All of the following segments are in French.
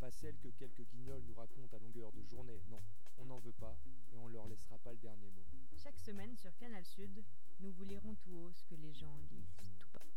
pas celle que quelques guignols nous racontent à longueur de journée, non. On n'en veut pas et on leur laissera pas le dernier mot. Chaque semaine sur Canal Sud, nous vous lirons tout haut ce que les gens lisent tout bas.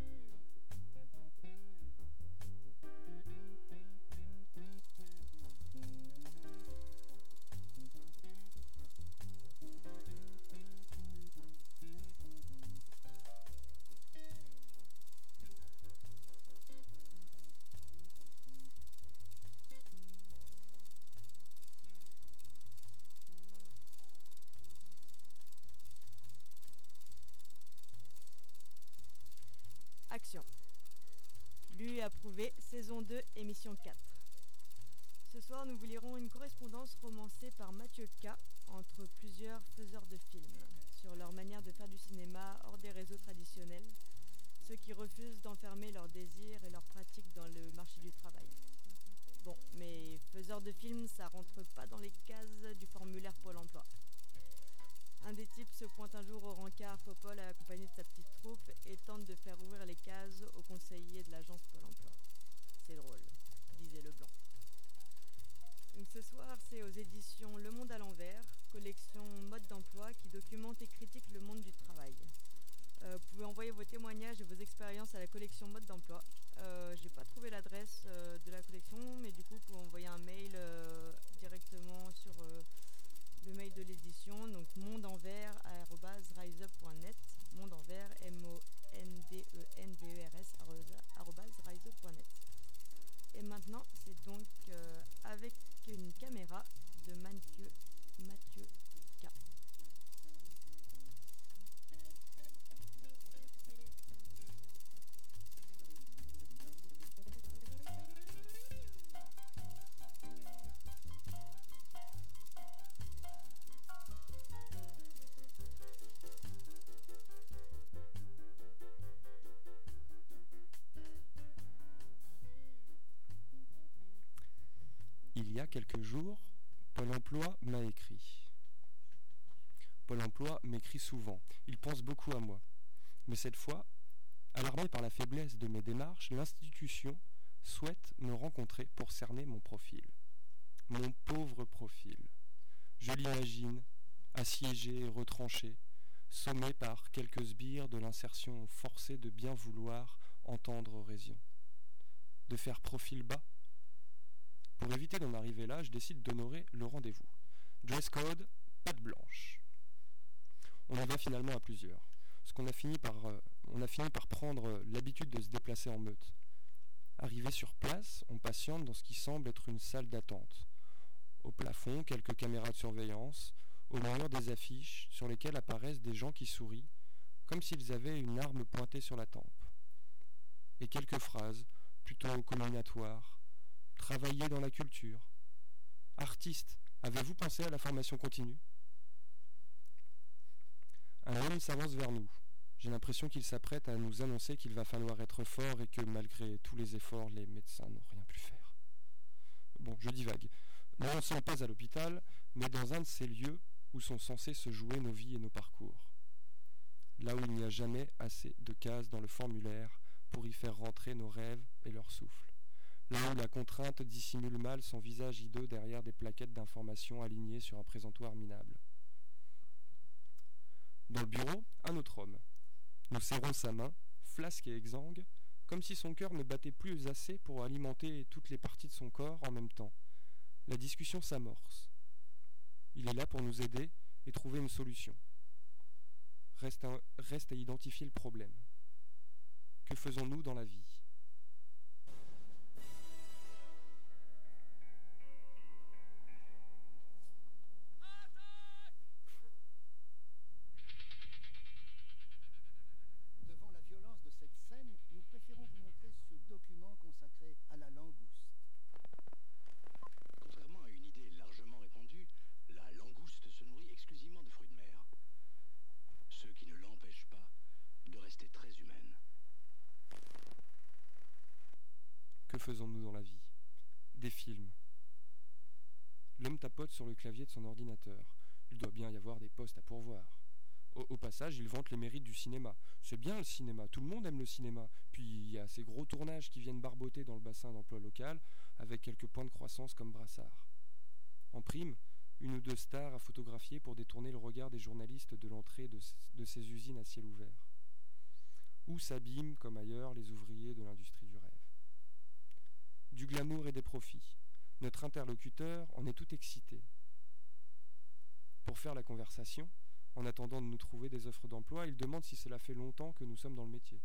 Action. Lu et approuvé, saison 2, émission 4. Ce soir, nous vous lirons une correspondance romancée par Mathieu K. entre plusieurs faiseurs de films, sur leur manière de faire du cinéma hors des réseaux traditionnels, ceux qui refusent d'enfermer leurs désirs et leurs pratiques dans le marché du travail. Bon, mais faiseurs de films, ça rentre pas dans les cases du formulaire Pôle emploi. Un des types se pointe un jour au rencard Popol accompagné de sa petite troupe et tente de faire ouvrir les cases aux conseillers de l'agence Pôle emploi. C'est drôle, disait Leblanc. Donc ce soir, c'est aux éditions Le Monde à l'envers, collection mode d'emploi qui documente et critique le monde du travail. Vous pouvez envoyer vos témoignages et vos expériences à la collection mode d'emploi. J'ai pas trouvé l'adresse de la collection, mais du coup, vous pouvez envoyer un mail directement sur le mail de l'édition, donc mondenvers@riseup.net, mondenvers, mondenvers@riseup.net. Et maintenant, c'est donc avec une caméra de Mathieu K. Il y a quelques jours, Pôle emploi m'a écrit. Pôle emploi m'écrit souvent, il pense beaucoup à moi. Mais cette fois, alarmé par la faiblesse de mes démarches, l'institution souhaite me rencontrer pour cerner mon profil. Mon pauvre profil. Je l'imagine, assiégé et retranché, sommé par quelques sbires de l'insertion forcée de bien vouloir entendre raison. De faire profil bas. Pour éviter d'en arriver là, je décide d'honorer le rendez-vous. Dress code, patte blanche. On y va finalement à plusieurs. On a fini par prendre l'habitude de se déplacer en meute. Arrivé sur place, on patiente dans ce qui semble être une salle d'attente. Au plafond, quelques caméras de surveillance, au mur des affiches sur lesquelles apparaissent des gens qui sourient, comme s'ils avaient une arme pointée sur la tempe. Et quelques phrases, plutôt comminatoires. Travailler dans la culture. Artiste, avez-vous pensé à la formation continue ? Un homme s'avance vers nous. J'ai l'impression qu'il s'apprête à nous annoncer qu'il va falloir être fort et que malgré tous les efforts, les médecins n'ont rien pu faire. Bon, je divague. Nous n'en sommes pas à l'hôpital, mais dans un de ces lieux où sont censés se jouer nos vies et nos parcours. Là où il n'y a jamais assez de cases dans le formulaire pour y faire rentrer nos rêves et leur souffle. Là où la contrainte dissimule mal son visage hideux derrière des plaquettes d'informations alignées sur un présentoir minable. Dans le bureau, un autre homme. Nous serrons sa main, flasque et exsangue, comme si son cœur ne battait plus assez pour alimenter toutes les parties de son corps en même temps. La discussion s'amorce. Il est là pour nous aider et trouver une solution. Reste à identifier le problème. Que faisons-nous dans la vie ? À la langouste. Contrairement à une idée largement répandue, la langouste se nourrit exclusivement de fruits de mer. Ce qui ne l'empêche pas de rester très humaine. Que faisons-nous dans la vie ? Des films. L'homme tapote sur le clavier de son ordinateur. Il doit bien y avoir des postes à pourvoir. Au passage, il vante les mérites du cinéma. C'est bien le cinéma, tout le monde aime le cinéma. Puis il y a ces gros tournages qui viennent barboter dans le bassin d'emploi local, avec quelques points de croissance comme brassard. En prime, une ou deux stars à photographier pour détourner le regard des journalistes de l'entrée de ces usines à ciel ouvert. Où s'abîment, comme ailleurs, les ouvriers de l'industrie du rêve. Du glamour et des profits. Notre interlocuteur en est tout excité. Pour faire la conversation, en attendant de nous trouver des offres d'emploi, il demande si cela fait longtemps que nous sommes dans le métier.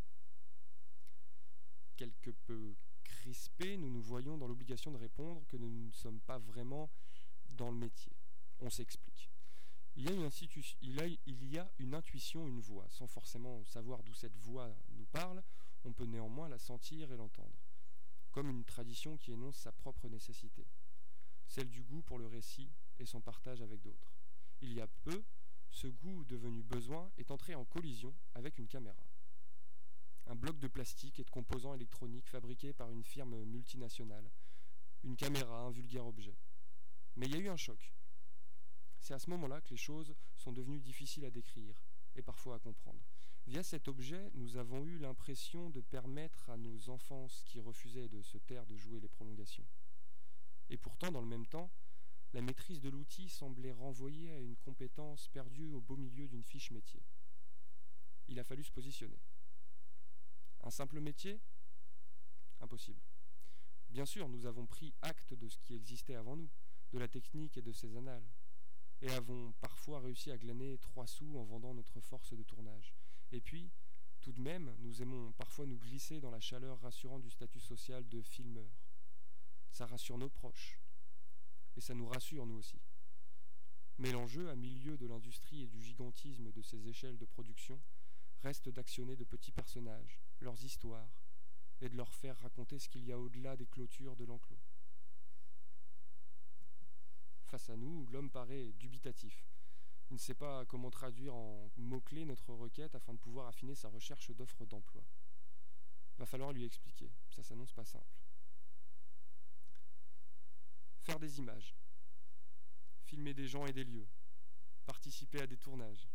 Quelque peu crispés, nous nous voyons dans l'obligation de répondre que nous ne sommes pas vraiment dans le métier. On s'explique. Il y a une intuition, une voix. Sans forcément savoir d'où cette voix nous parle, on peut néanmoins la sentir et l'entendre. Comme une tradition qui énonce sa propre nécessité. Celle du goût pour le récit et son partage avec d'autres. Il y a peu, ce goût devenu besoin est entré en collision avec une caméra. Un bloc de plastique et de composants électroniques fabriqués par une firme multinationale. Une caméra, un vulgaire objet. Mais il y a eu un choc. C'est à ce moment-là que les choses sont devenues difficiles à décrire et parfois à comprendre. Via cet objet, nous avons eu l'impression de permettre à nos enfances qui refusaient de se taire de jouer les prolongations. Et pourtant, dans le même temps, la maîtrise de l'outil semblait renvoyer à une compétence perdue au beau milieu d'une fiche métier. Il a fallu se positionner. Un simple métier ? Impossible. Bien sûr, nous avons pris acte de ce qui existait avant nous, de la technique et de ses annales, et avons parfois réussi à glaner 3 sous en vendant notre force de tournage. Et puis, tout de même, nous aimons parfois nous glisser dans la chaleur rassurante du statut social de filmeur. Ça rassure nos proches. Et ça nous rassure, nous aussi. Mais l'enjeu, à milieu de l'industrie et du gigantisme de ces échelles de production, reste d'actionner de petits personnages, leurs histoires, et de leur faire raconter ce qu'il y a au-delà des clôtures de l'enclos. Face à nous, l'homme paraît dubitatif. Il ne sait pas comment traduire en mots-clés notre requête afin de pouvoir affiner sa recherche d'offres d'emploi. Va falloir lui expliquer, ça s'annonce pas simple. Faire des images, filmer des gens et des lieux, participer à des tournages,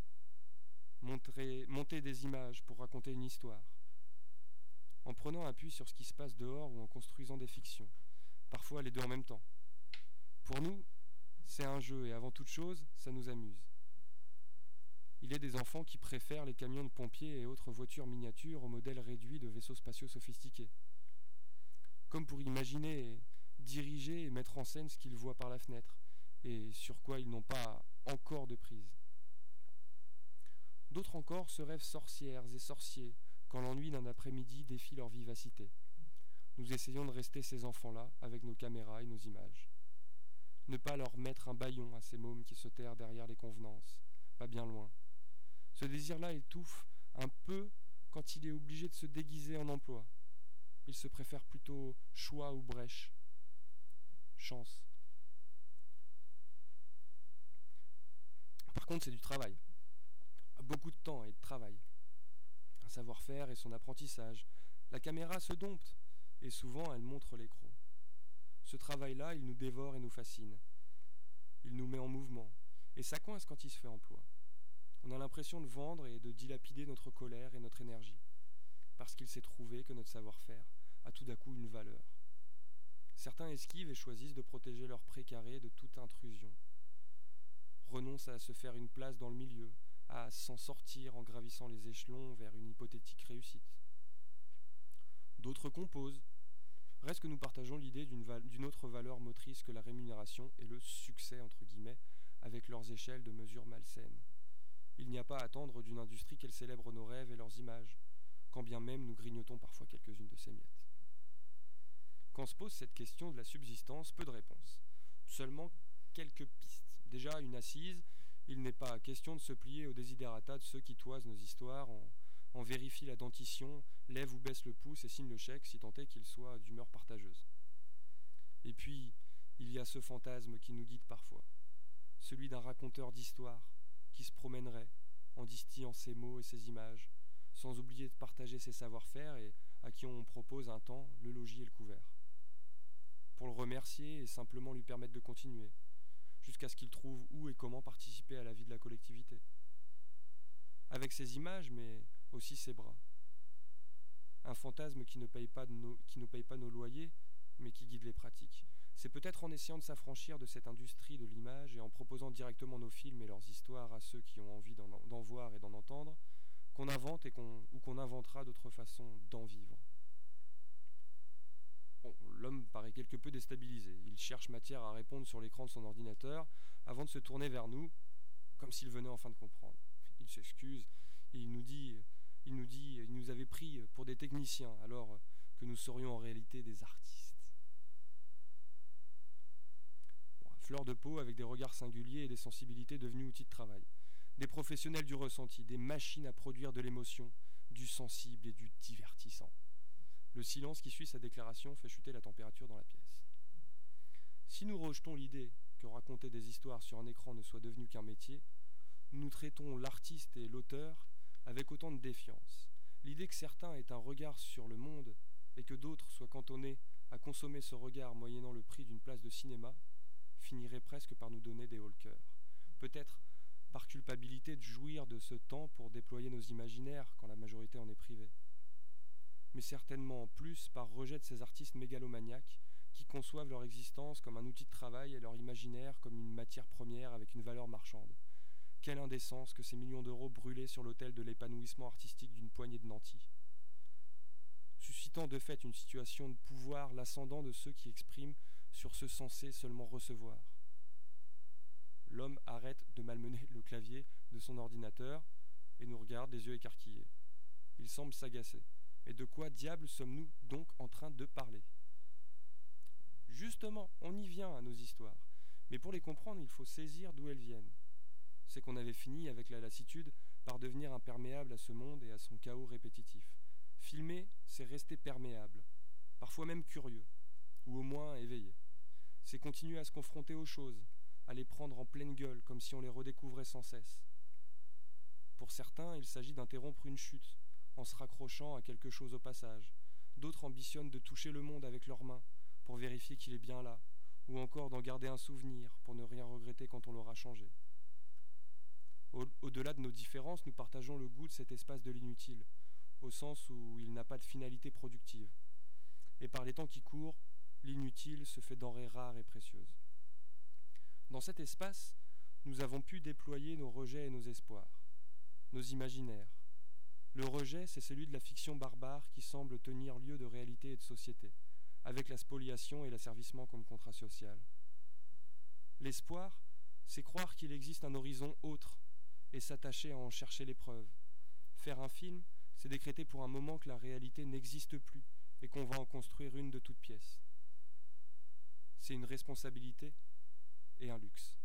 monter des images pour raconter une histoire, en prenant appui sur ce qui se passe dehors ou en construisant des fictions, parfois les deux en même temps. Pour nous, c'est un jeu et avant toute chose, ça nous amuse. Il est des enfants qui préfèrent les camions de pompiers et autres voitures miniatures aux modèles réduits de vaisseaux spatiaux sophistiqués. Comme pour imaginer, diriger et mettre en scène ce qu'ils voient par la fenêtre et sur quoi ils n'ont pas encore de prise. D'autres encore se rêvent sorcières et sorciers quand l'ennui d'un après-midi défie leur vivacité. Nous essayons de rester ces enfants-là avec nos caméras et nos images. Ne pas leur mettre un bâillon à ces mômes qui se terrent derrière les convenances, pas bien loin. Ce désir-là étouffe un peu quand il est obligé de se déguiser en emploi. Il se préfère plutôt choix ou brèche. Chance. Par contre, c'est du travail. Beaucoup de temps et de travail. Un savoir-faire et son apprentissage. La caméra se dompte et souvent elle montre les crocs. Ce travail-là, il nous dévore et nous fascine. Il nous met en mouvement. Et ça coince quand il se fait emploi. On a l'impression de vendre et de dilapider notre colère et notre énergie. Parce qu'il s'est trouvé que notre savoir-faire a tout d'un coup une valeur. Certains esquivent et choisissent de protéger leur précaré de toute intrusion. Renoncent à se faire une place dans le milieu, à s'en sortir en gravissant les échelons vers une hypothétique réussite. D'autres composent. Reste que nous partageons l'idée d'une autre valeur motrice que la rémunération et le succès, entre guillemets, avec leurs échelles de mesure malsaines. Il n'y a pas à attendre d'une industrie qu'elle célèbre nos rêves et leurs images, quand bien même nous grignotons parfois quelques-unes de ces miettes. Quand se pose cette question de la subsistance, peu de réponses. Seulement quelques pistes. Déjà une assise, il n'est pas question de se plier aux desiderata de ceux qui toisent nos histoires, en vérifient la dentition, lèvent ou baissent le pouce et signent le chèque si tant est qu'il soit d'humeur partageuse. Et puis, il y a ce fantasme qui nous guide parfois, celui d'un raconteur d'histoire qui se promènerait en distillant ses mots et ses images, sans oublier de partager ses savoir-faire et à qui on propose un temps le logis et le couvert. Pour le remercier et simplement lui permettre de continuer, jusqu'à ce qu'il trouve où et comment participer à la vie de la collectivité. avec ses images, mais aussi ses bras. Un fantasme qui ne paye pas nos loyers, mais qui guide les pratiques. C'est peut-être en essayant de s'affranchir de cette industrie de l'image et en proposant directement nos films et leurs histoires à ceux qui ont envie d'en voir et d'en entendre, qu'on invente ou qu'on inventera d'autres façons d'en vivre. Bon, l'homme paraît quelque peu déstabilisé. Il cherche matière à répondre sur l'écran de son ordinateur avant de se tourner vers nous, comme s'il venait enfin de comprendre. Il s'excuse et il nous avait pris pour des techniciens, alors que nous serions en réalité des artistes. Bon, à fleur de peau, avec des regards singuliers et des sensibilités devenues outils de travail. Des professionnels du ressenti, des machines à produire de l'émotion, du sensible et du divertissant. Le silence qui suit sa déclaration fait chuter la température dans la pièce. Si nous rejetons l'idée que raconter des histoires sur un écran ne soit devenu qu'un métier, nous traitons l'artiste et l'auteur avec autant de défiance. L'idée que certains aient un regard sur le monde et que d'autres soient cantonnés à consommer ce regard moyennant le prix d'une place de cinéma finirait presque par nous donner des hauts-le-cœur. Peut-être par culpabilité de jouir de ce temps pour déployer nos imaginaires quand la majorité en est privée. Mais certainement en plus par rejet de ces artistes mégalomaniaques qui conçoivent leur existence comme un outil de travail et leur imaginaire comme une matière première avec une valeur marchande. Quelle indécence que ces millions d'euros brûlés sur l'autel de l'épanouissement artistique d'une poignée de nantis. Suscitant de fait une situation de pouvoir l'ascendant de ceux qui expriment sur ceux censés seulement recevoir. L'homme arrête de malmener le clavier de son ordinateur et nous regarde des yeux écarquillés. Il semble s'agacer. Mais de quoi diable sommes-nous donc en train de parler ? Justement, on y vient à nos histoires. Mais pour les comprendre, il faut saisir d'où elles viennent. C'est qu'on avait fini, avec la lassitude, par devenir imperméable à ce monde et à son chaos répétitif. Filmer, c'est rester perméable, parfois même curieux, ou au moins éveillé. C'est continuer à se confronter aux choses, à les prendre en pleine gueule, comme si on les redécouvrait sans cesse. Pour certains, il s'agit d'interrompre une chute, en se raccrochant à quelque chose au passage. D'autres ambitionnent de toucher le monde avec leurs mains, pour vérifier qu'il est bien là, ou encore d'en garder un souvenir, pour ne rien regretter quand on l'aura changé. Au-delà de nos différences, nous partageons le goût de cet espace de l'inutile, au sens où il n'a pas de finalité productive. Et par les temps qui courent, l'inutile se fait denrée rare et précieuse. Dans cet espace, nous avons pu déployer nos rejets et nos espoirs, nos imaginaires. Le rejet, c'est celui de la fiction barbare qui semble tenir lieu de réalité et de société, avec la spoliation et l'asservissement comme contrat social. L'espoir, c'est croire qu'il existe un horizon autre et s'attacher à en chercher les preuves. Faire un film, c'est décréter pour un moment que la réalité n'existe plus et qu'on va en construire une de toutes pièces. C'est une responsabilité et un luxe.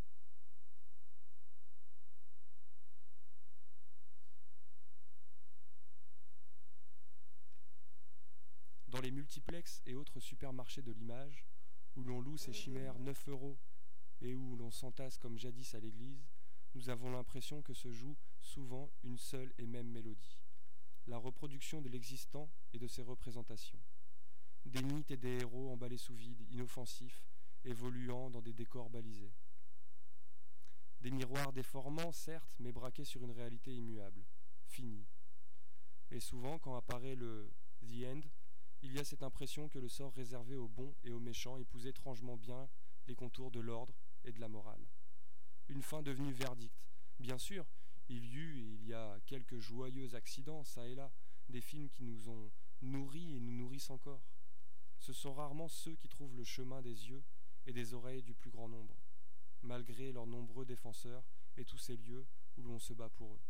Dans les multiplexes et autres supermarchés de l'image, où l'on loue ces chimères 9 € et où l'on s'entasse comme jadis à l'église, nous avons l'impression que se joue souvent une seule et même mélodie, la reproduction de l'existant et de ses représentations. Des mythes et des héros emballés sous vide, inoffensifs, évoluant dans des décors balisés. Des miroirs déformants, certes, mais braqués sur une réalité immuable, finie. Et souvent, quand apparaît le « The End », il y a cette impression que le sort réservé aux bons et aux méchants épouse étrangement bien les contours de l'ordre et de la morale. Une fin devenue verdict. Bien sûr, il y a quelques joyeux accidents, ça et là, des films qui nous ont nourris et nous nourrissent encore. Ce sont rarement ceux qui trouvent le chemin des yeux et des oreilles du plus grand nombre, malgré leurs nombreux défenseurs et tous ces lieux où l'on se bat pour eux.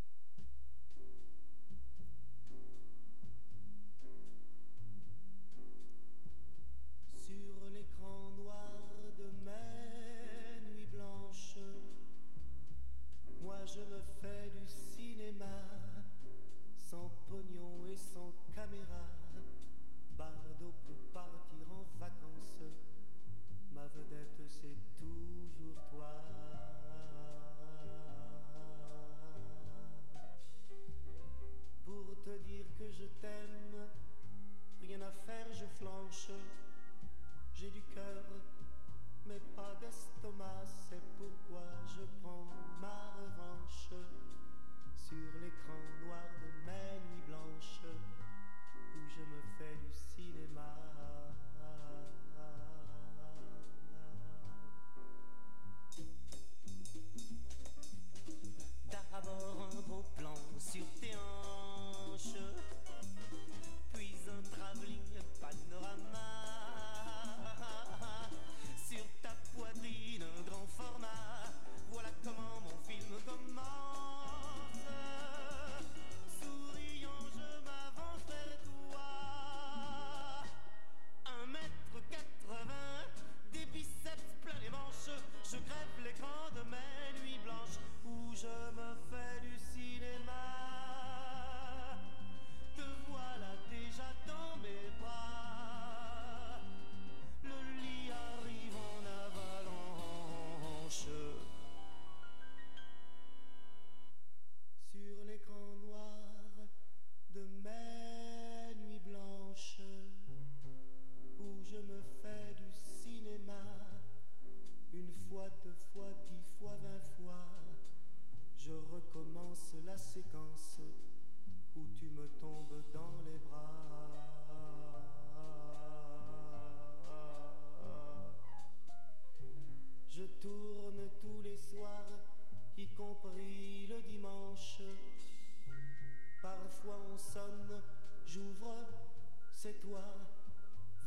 Sur l'écran noir de mes nuits blanches, moi je me fais du cinéma, sans pognon et sans caméra. Bardot peut partir en vacances, ma vedette c'est toujours toi.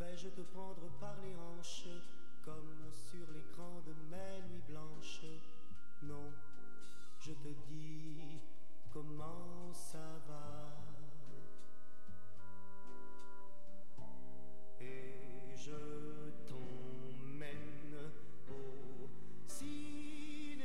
vais-je te prendre par les hanches, comme sur l'écran de mes nuits blanches? Non, je te dis comment ça va. Et je t'emmène au cinéma.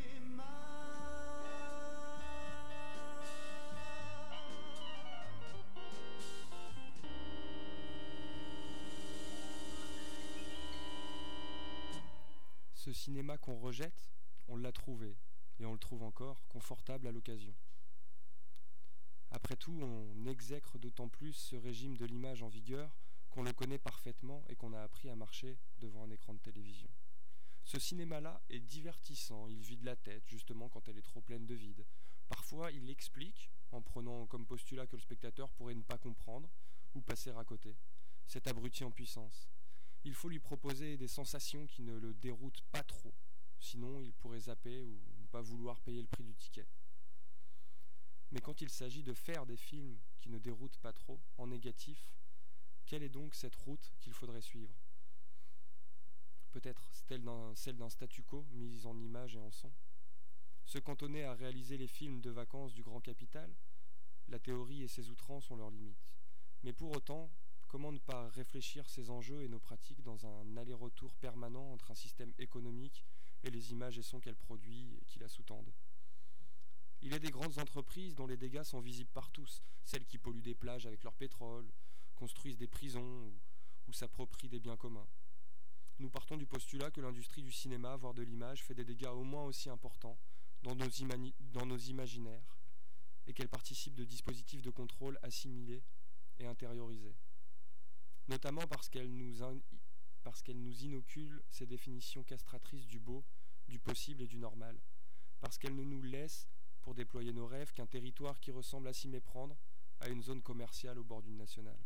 Ce cinéma qu'on rejette, on l'a trouvé, et on le trouve encore, confortable à l'occasion. Après tout, on exècre d'autant plus ce régime de l'image en vigueur qu'on le connaît parfaitement et qu'on a appris à marcher devant un écran de télévision. Ce cinéma-là est divertissant, il vide la tête, justement quand elle est trop pleine de vide. Parfois, il explique, en prenant comme postulat que le spectateur pourrait ne pas comprendre ou passer à côté. Cet abruti en puissance. Il faut lui proposer des sensations qui ne le déroutent pas trop, sinon il pourrait zapper ou ne pas vouloir payer le prix du ticket. Mais quand il s'agit de faire des films qui ne déroutent pas trop, en négatif, quelle est donc cette route qu'il faudrait suivre? Peut-être celle d'un statu quo mis en image et en son? Se cantonner à réaliser les films de vacances du grand capital? La théorie et ses outrances ont leurs limites. Mais pour autant, comment ne pas réfléchir ces enjeux et nos pratiques dans un aller-retour permanent entre un système économique et les images et sons qu'elle produit et qui la sous-tendent? Il est des grandes entreprises dont les dégâts sont visibles par tous, celles qui polluent des plages avec leur pétrole, construisent des prisons ou s'approprient des biens communs. Nous partons du postulat que l'industrie du cinéma, voire de l'image, fait des dégâts au moins aussi importants dans nos imaginaires et qu'elle participe de dispositifs de contrôle assimilés et intériorisés. Notamment parce qu'elle nous inocule ces définitions castratrices du beau, du possible et du normal. Parce qu'elle ne nous laisse, pour déployer nos rêves, qu'un territoire qui ressemble à s'y méprendre à une zone commerciale au bord d'une nationale.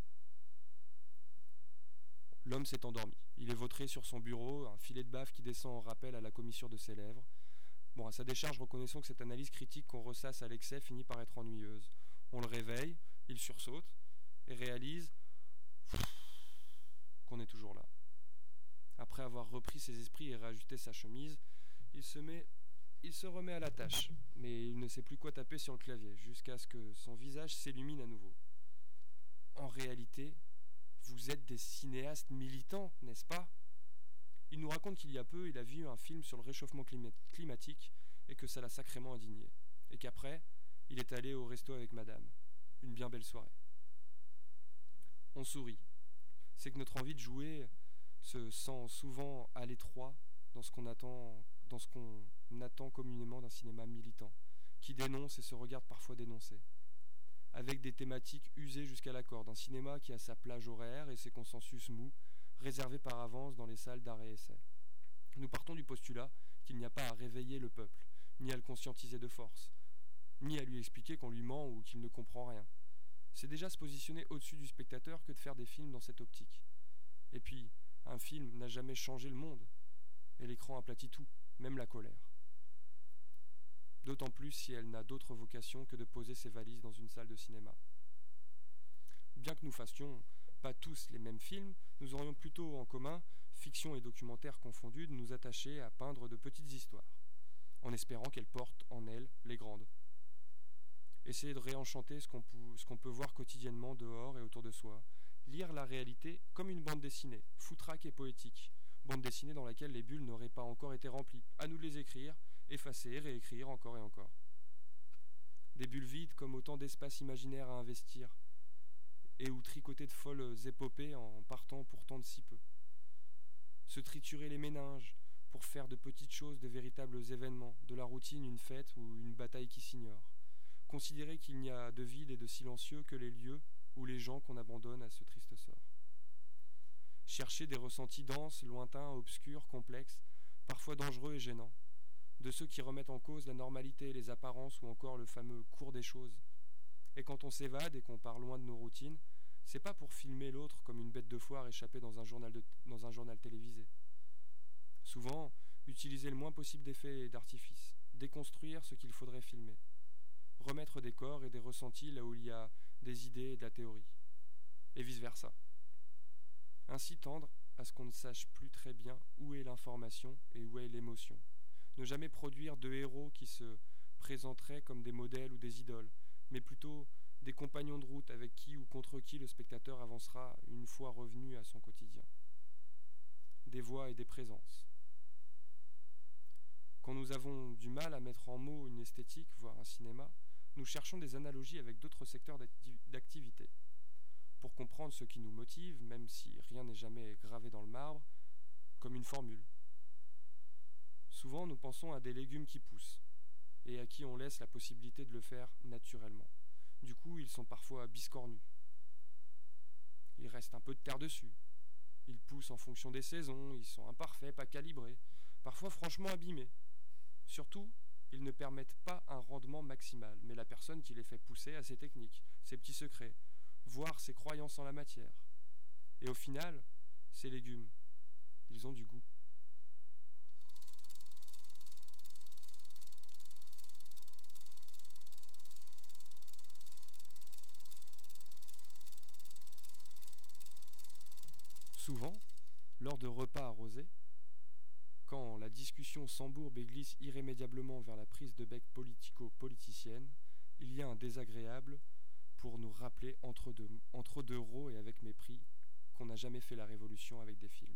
L'homme s'est endormi. Il est vautré sur son bureau, un filet de bave qui descend en rappel à la commissure de ses lèvres. Bon, à sa décharge, reconnaissons que cette analyse critique qu'on ressasse à l'excès finit par être ennuyeuse. On le réveille, il sursaute et réalise qu'on est toujours là. Après avoir repris ses esprits et réajusté sa chemise, il se remet à la tâche, mais il ne sait plus quoi taper sur le clavier, jusqu'à ce que son visage s'illumine à nouveau. En réalité, vous êtes des cinéastes militants, n'est-ce pas? Il nous raconte qu'il y a peu, il a vu un film sur le réchauffement climatique et que ça l'a sacrément indigné. Et qu'après, il est allé au resto avec madame. Une bien belle soirée. On sourit. C'est que notre envie de jouer se sent souvent à l'étroit dans ce qu'on attend communément d'un cinéma militant, qui dénonce et se regarde parfois dénoncer. Avec des thématiques usées jusqu'à la corde, un cinéma qui a sa plage horaire et ses consensus mous, réservés par avance dans les salles d'arrêt et essai. Nous partons du postulat qu'il n'y a pas à réveiller le peuple, ni à le conscientiser de force, ni à lui expliquer qu'on lui ment ou qu'il ne comprend rien. C'est déjà se positionner au-dessus du spectateur que de faire des films dans cette optique. Et puis, un film n'a jamais changé le monde, et l'écran aplatit tout, même la colère. D'autant plus si elle n'a d'autre vocation que de poser ses valises dans une salle de cinéma. Bien que nous fassions pas tous les mêmes films, nous aurions plutôt en commun, fiction et documentaire confondus, de nous attacher à peindre de petites histoires, en espérant qu'elles portent en elles les grandes. Essayer de réenchanter ce qu'on peut voir quotidiennement dehors et autour de soi, lire la réalité comme une bande dessinée, foutraque et poétique, bande dessinée dans laquelle les bulles n'auraient pas encore été remplies, à nous de les écrire, effacer, réécrire encore et encore. Des bulles vides comme autant d'espaces imaginaires à investir, et où tricoter de folles épopées en partant pourtant de si peu. Se triturer les méninges pour faire de petites choses de véritables événements, de la routine une fête ou une bataille qui s'ignore. Considérer qu'il n'y a de vide et de silencieux que les lieux ou les gens qu'on abandonne à ce triste sort. Chercher des ressentis denses, lointains, obscurs, complexes, parfois dangereux et gênants, de ceux qui remettent en cause la normalité, les apparences ou encore le fameux cours des choses. Et quand on s'évade et qu'on part loin de nos routines, c'est pas pour filmer l'autre comme une bête de foire échappée dans un journal télévisé. Souvent, utiliser le moins possible d'effets et d'artifices, déconstruire ce qu'il faudrait filmer, remettre des corps et des ressentis là où il y a des idées et de la théorie, et vice-versa. Ainsi tendre à ce qu'on ne sache plus très bien où est l'information et où est l'émotion. Ne jamais produire de héros qui se présenteraient comme des modèles ou des idoles, mais plutôt des compagnons de route avec qui ou contre qui le spectateur avancera une fois revenu à son quotidien. Des voix et des présences. Quand nous avons du mal à mettre en mots une esthétique, voire un cinéma, nous cherchons des analogies avec d'autres secteurs d'activité. Pour comprendre ce qui nous motive, même si rien n'est jamais gravé dans le marbre, comme une formule. Souvent, nous pensons à des légumes qui poussent, et à qui on laisse la possibilité de le faire naturellement. Du coup, ils sont parfois biscornus. Il reste un peu de terre dessus. Ils poussent en fonction des saisons, ils sont imparfaits, pas calibrés, parfois franchement abîmés. Surtout, ils ne permettent pas un rendement maximal, mais la personne qui les fait pousser a ses techniques, ses petits secrets, voire ses croyances en la matière. Et au final, ces légumes, ils ont du goût. Souvent, lors de repas arrosés, quand la discussion s'embourbe et glisse irrémédiablement vers la prise de bec politico-politicienne, il y a un désagréable pour nous rappeler entre deux rots et avec mépris qu'on n'a jamais fait la révolution avec des films.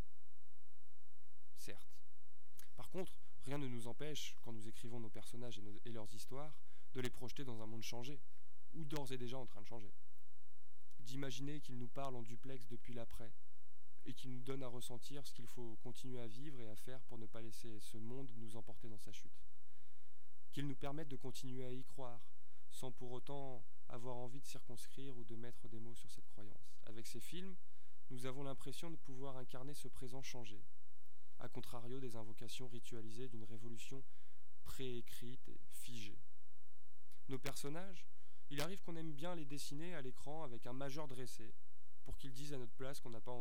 Certes. Par contre, rien ne nous empêche, quand nous écrivons nos personnages et leurs histoires, de les projeter dans un monde changé, ou d'ores et déjà en train de changer. D'imaginer qu'ils nous parlent en duplex depuis l'après, et qu'ils nous donnent à ressentir ce qu'il faut continuer à vivre et à faire pour ne pas laisser ce monde nous emporter dans sa chute. Qu'ils nous permettent de continuer à y croire, sans pour autant avoir envie de circonscrire ou de mettre des mots sur cette croyance. Avec ces films, nous avons l'impression de pouvoir incarner ce présent changé, à contrario des invocations ritualisées d'une révolution préécrite et figée. Nos personnages, il arrive qu'on aime bien les dessiner à l'écran avec un majeur dressé, pour qu'ils disent à notre place qu'on n'a pas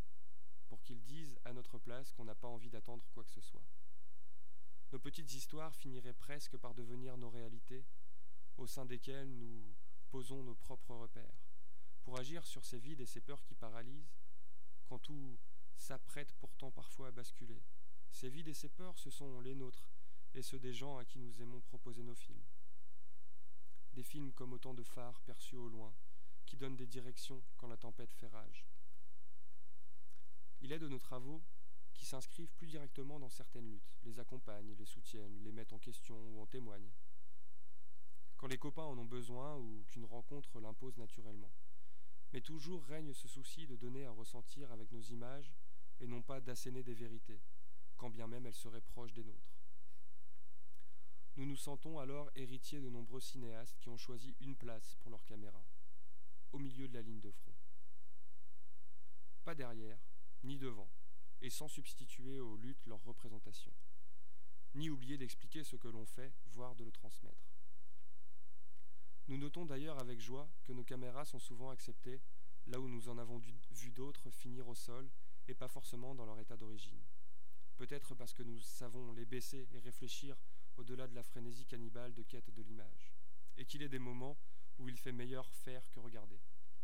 envie d'attendre quoi que ce soit. Nos petites histoires finiraient presque par devenir nos réalités, au sein desquelles nous posons nos propres repères, pour agir sur ces vides et ces peurs qui paralysent, quand tout s'apprête pourtant parfois à basculer. Ces vides et ces peurs, ce sont les nôtres, et ceux des gens à qui nous aimons proposer nos films. Des films comme autant de phares perçus au loin, qui donnent des directions quand la tempête fait rage. Il est de nos travaux qui s'inscrivent plus directement dans certaines luttes, les accompagnent, les soutiennent, les mettent en question ou en témoignent. Quand les copains en ont besoin ou qu'une rencontre l'impose naturellement. Mais toujours règne ce souci de donner à ressentir avec nos images et non pas d'asséner des vérités, quand bien même elles seraient proches des nôtres. Nous nous sentons alors héritiers de nombreux cinéastes qui ont choisi une place pour leur caméra, au milieu de la ligne de front. Pas derrière, ni devant, et sans substituer aux luttes leur représentation, ni oublier d'expliquer ce que l'on fait, voire de le transmettre. Nous notons d'ailleurs avec joie que nos caméras sont souvent acceptées là où nous en avons vu d'autres finir au sol et pas forcément dans leur état d'origine. Peut-être parce que nous savons les baisser et réfléchir au-delà de la frénésie cannibale de quête de l'image, et qu'il est des moments où il fait meilleur faire que regarder.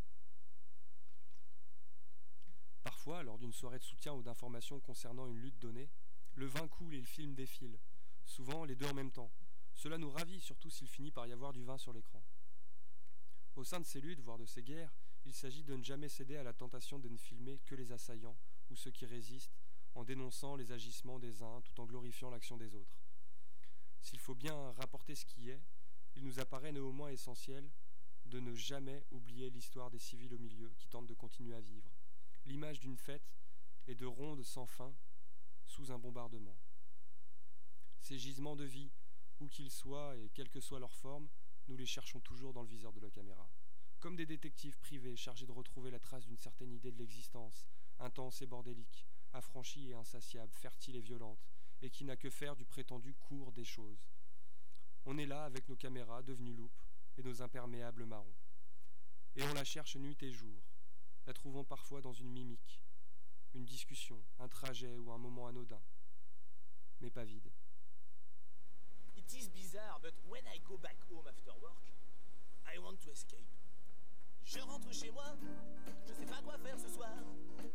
Parfois, lors d'une soirée de soutien ou d'information concernant une lutte donnée, le vin coule et le film défile, souvent les deux en même temps. Cela nous ravit, surtout s'il finit par y avoir du vin sur l'écran. Au sein de ces luttes, voire de ces guerres, il s'agit de ne jamais céder à la tentation de ne filmer que les assaillants ou ceux qui résistent, en dénonçant les agissements des uns tout en glorifiant l'action des autres. S'il faut bien rapporter ce qui est, il nous apparaît néanmoins essentiel de ne jamais oublier l'histoire des civils au milieu qui tentent de continuer à vivre, l'image d'une fête et de rondes sans fin sous un bombardement. Ces gisements de vie, où qu'ils soient et quelle que soit leur forme, nous les cherchons toujours dans le viseur de la caméra. Comme des détectives privés chargés de retrouver la trace d'une certaine idée de l'existence, intense et bordélique, affranchie et insatiable, fertile et violente, et qui n'a que faire du prétendu cours des choses. On est là avec nos caméras devenues loupes et nos imperméables marrons. Et on la cherche nuit et jour, la trouvant parfois dans une mimique, une discussion, un trajet ou un moment anodin, mais pas vide. It is bizarre, but when I go back home after work, I want to escape. Je rentre chez moi, je sais pas quoi faire ce soir.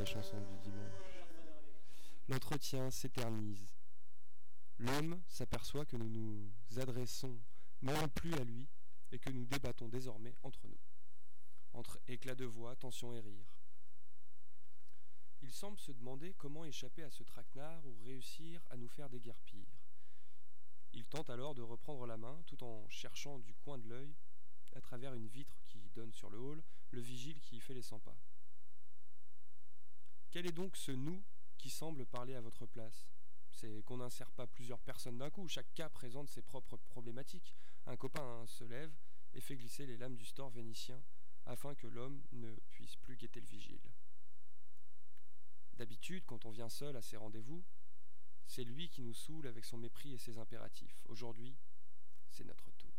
chanson du dimanche. L'entretien s'éternise. L'homme s'aperçoit que nous nous adressons non plus à lui et que nous débattons désormais entre nous, entre éclats de voix, tension et rire. Il semble se demander comment échapper à ce traquenard ou réussir à nous faire déguerpir. Il tente alors de reprendre la main tout en cherchant du coin de l'œil, à travers une vitre qui donne sur le hall, le vigile qui y fait les 100 pas. Quel est donc ce « nous » qui semble parler à votre place ? C'est qu'on n'insère pas plusieurs personnes d'un coup, chaque cas présente ses propres problématiques. Un copain se lève et fait glisser les lames du store vénitien afin que l'homme ne puisse plus guetter le vigile. D'habitude, quand on vient seul à ses rendez-vous, c'est lui qui nous saoule avec son mépris et ses impératifs. Aujourd'hui, c'est notre tour.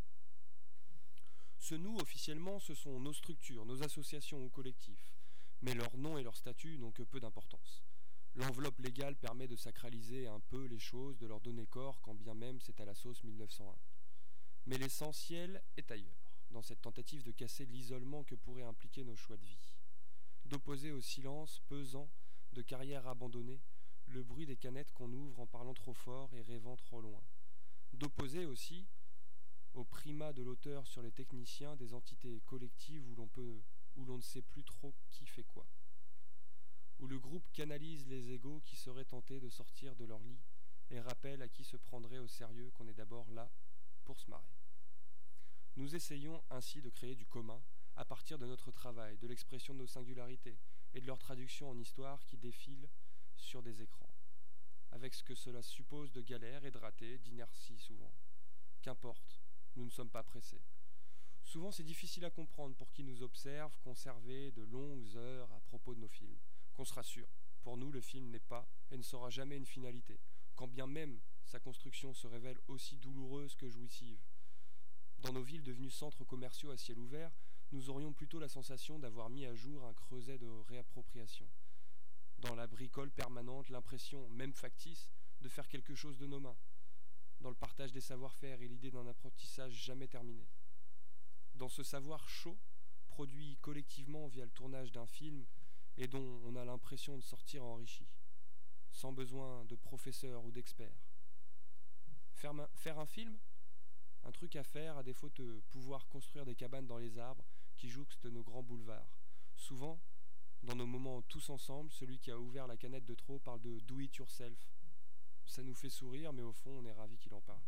Ce nous, officiellement, ce sont nos structures, nos associations ou collectifs, mais leur nom et leur statut n'ont que peu d'importance. L'enveloppe légale permet de sacraliser un peu les choses, de leur donner corps, quand bien même c'est à la sauce 1901. Mais l'essentiel est ailleurs, dans cette tentative de casser l'isolement que pourrait impliquer nos choix de vie, d'opposer au silence pesant de carrières abandonnées le bruit des canettes qu'on ouvre en parlant trop fort et rêvant trop loin, d'opposer aussi au primat de l'auteur sur les techniciens des entités collectives où l'on ne sait plus trop qui fait quoi, où le groupe canalise les égos qui seraient tentés de sortir de leur lit et rappelle à qui se prendrait au sérieux qu'on est d'abord là pour se marrer. Nous essayons ainsi de créer du commun à partir de notre travail, de l'expression de nos singularités et de leur traduction en histoire qui défilent sur des écrans, avec ce que cela suppose de galères et de ratés, d'inertie souvent. Qu'importe, nous ne sommes pas pressés. Souvent c'est difficile à comprendre pour qui nous observe conserver de longues heures à propos de nos films. Qu'on se rassure, pour nous le film n'est pas et ne sera jamais une finalité, quand bien même sa construction se révèle aussi douloureuse que jouissive. Dans nos villes devenues centres commerciaux à ciel ouvert, nous aurions plutôt la sensation d'avoir mis à jour un creuset de réappropriation. Dans la bricole permanente, l'impression, même factice, de faire quelque chose de nos mains. Dans le partage des savoir-faire et l'idée d'un apprentissage jamais terminé. Dans ce savoir chaud, produit collectivement via le tournage d'un film et dont on a l'impression de sortir enrichi, sans besoin de professeurs ou d'experts. Faire un film ? Un truc à faire à défaut de pouvoir construire des cabanes dans les arbres qui jouxtent nos grands boulevards. Souvent, dans nos moments tous ensemble, celui qui a ouvert la canette de trop parle de « do it yourself ». Ça nous fait sourire, mais au fond, on est ravi qu'il en parle.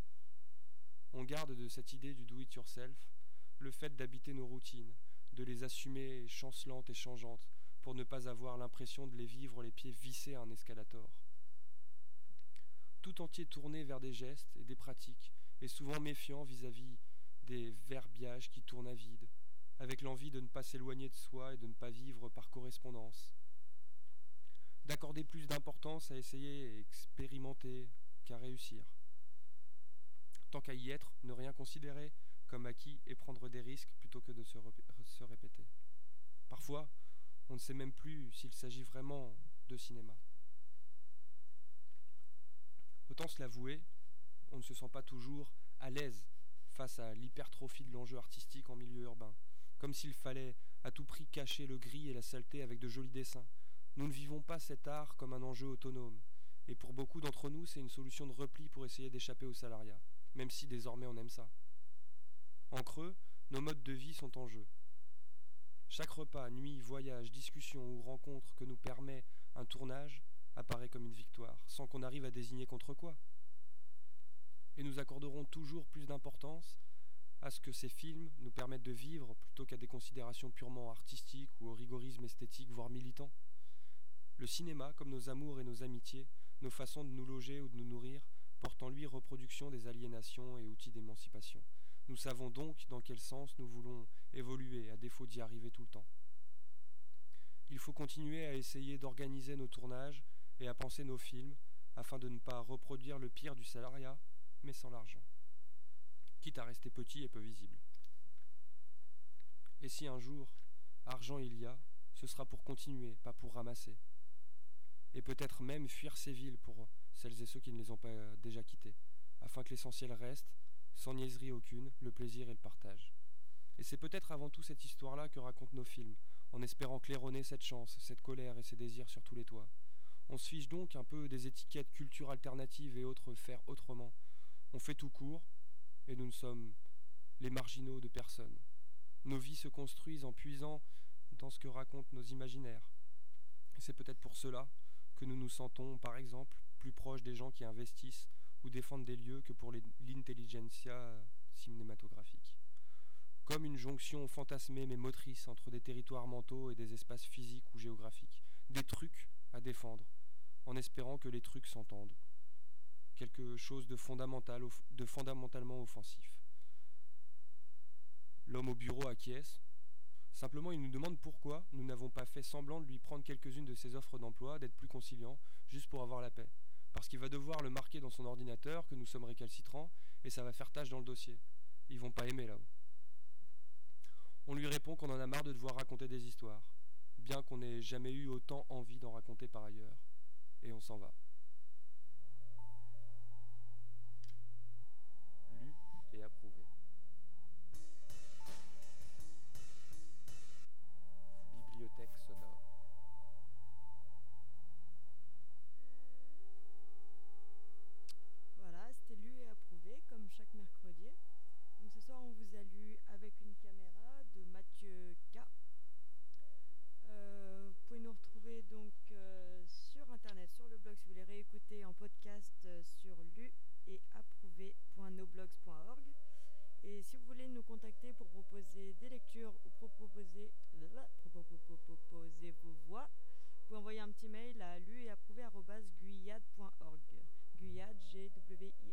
On garde de cette idée du « do it yourself » le fait d'habiter nos routines, de les assumer chancelantes et changeantes, pour ne pas avoir l'impression de les vivre les pieds vissés à un escalator. Tout entier tourné vers des gestes et des pratiques, et souvent méfiant vis-à-vis des verbiages qui tournent à vide, avec l'envie de ne pas s'éloigner de soi et de ne pas vivre par correspondance. D'accorder plus d'importance à essayer et expérimenter qu'à réussir. Tant qu'à y être, ne rien considérer comme acquis et prendre des risques plutôt que de se répéter. Parfois, on ne sait même plus s'il s'agit vraiment de cinéma. Autant se l'avouer, on ne se sent pas toujours à l'aise face à l'hypertrophie de l'enjeu artistique en milieu urbain, comme s'il fallait à tout prix cacher le gris et la saleté avec de jolis dessins. Nous ne vivons pas cet art comme un enjeu autonome, et pour beaucoup d'entre nous, c'est une solution de repli pour essayer d'échapper au salariat, même si désormais on aime ça. En creux, nos modes de vie sont en jeu. Chaque repas, nuit, voyage, discussion ou rencontre que nous permet un tournage apparaît comme une victoire, sans qu'on arrive à désigner contre quoi. Et nous accorderons toujours plus d'importance à ce que ces films nous permettent de vivre plutôt qu'à des considérations purement artistiques ou au rigorisme esthétique, voire militant. Le cinéma, comme nos amours et nos amitiés, nos façons de nous loger ou de nous nourrir, porte en lui reproduction des aliénations et outils d'émancipation. Nous savons donc dans quel sens nous voulons évoluer, à défaut d'y arriver tout le temps. Il faut continuer à essayer d'organiser nos tournages et à penser nos films, afin de ne pas reproduire le pire du salariat, mais sans l'argent, quitte à rester petit et peu visible. Et si un jour, argent il y a, ce sera pour continuer, pas pour ramasser. Et peut-être même fuir ces villes pour celles et ceux qui ne les ont pas déjà quittées, afin que l'essentiel reste, sans niaiserie aucune, le plaisir et le partage. Et c'est peut-être avant tout cette histoire-là que racontent nos films, en espérant claironner cette chance, cette colère et ces désirs sur tous les toits. On se fiche donc un peu des étiquettes culture alternative et autres faire autrement. On fait tout court, et nous ne sommes les marginaux de personne. Nos vies se construisent en puisant dans ce que racontent nos imaginaires. Et c'est peut-être pour cela que nous nous sentons, par exemple, plus proches des gens qui investissent ou défendent des lieux que pour l'intelligentsia cinématographique. Comme une jonction fantasmée mais motrice entre des territoires mentaux et des espaces physiques ou géographiques. Des trucs à défendre, en espérant que les trucs s'entendent. Quelque chose de fondamentalement offensif. L'homme au bureau acquiesce. Simplement, il nous demande pourquoi nous n'avons pas fait semblant de lui prendre quelques-unes de ses offres d'emploi, d'être plus conciliant, juste pour avoir la paix. Parce qu'il va devoir le marquer dans son ordinateur que nous sommes récalcitrants, et ça va faire tâche dans le dossier. Ils vont pas aimer là-haut. On lui répond qu'on en a marre de devoir raconter des histoires, bien qu'on n'ait jamais eu autant envie d'en raconter par ailleurs. Et on s'en va. Lu et approuvé. Bibliothèque sonore. Voilà, c'était lu et approuvé comme chaque mercredi. Donc ce soir on vous a lu Avec une caméra de Mathieu K. Vous pouvez nous retrouver donc sur internet, sur le blog si vous voulez réécouter en podcast sur lu et approuvé.noblogs.org. Et si vous voulez nous contacter pour proposer des lectures ou proposer vos voix, vous pouvez envoyer un petit mail à lu-et-approuvé@guyad.org. Guyad, Gwi